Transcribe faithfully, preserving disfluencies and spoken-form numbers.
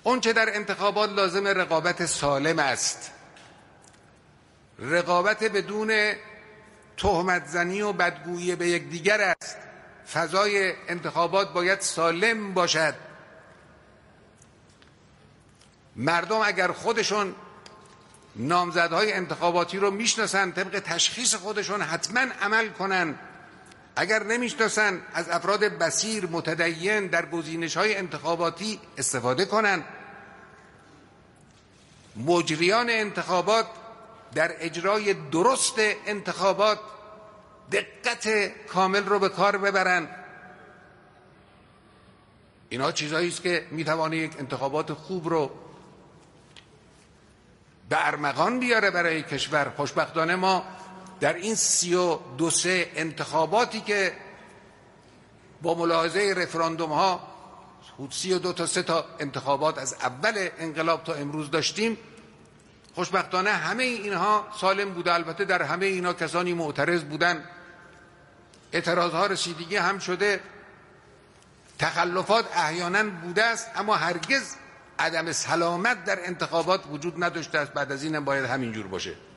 اون چه در انتخابات لازم رقابت سالم است، رقابت بدون تهمت زنی و بدگویی به یکدیگر است. فضای انتخابات باید سالم باشد. مردم اگر خودشون نامزدهای انتخاباتی رو میشناسن، طبق تشخیص خودشون حتما عمل کنن. اگر نمیشناسن، از افراد بصیر متدین در گزینش‌های انتخاباتی استفاده کنن. مجریان انتخابات در اجرای درست انتخابات دقت کامل رو به کار ببرن. اینا چیزایی است که میتوانه یک انتخابات خوب رو به ارمغان بیاره برای کشور. خوشبختانه ما در این سی و دو سه انتخاباتی که با ملاحظه رفراندوم ها سی و دو تا سه تا انتخابات از اول انقلاب تا امروز داشتیم، خوشبختانه همه اینها سالم بوده. البته در همه اینا کسانی معترض بودن، اعتراضها رسیدگی هم شده، تخلفات احیانا بوده است، اما هرگز عدم سلامت در انتخابات وجود نداشته است. بعد از این هم باید همینجور باشه.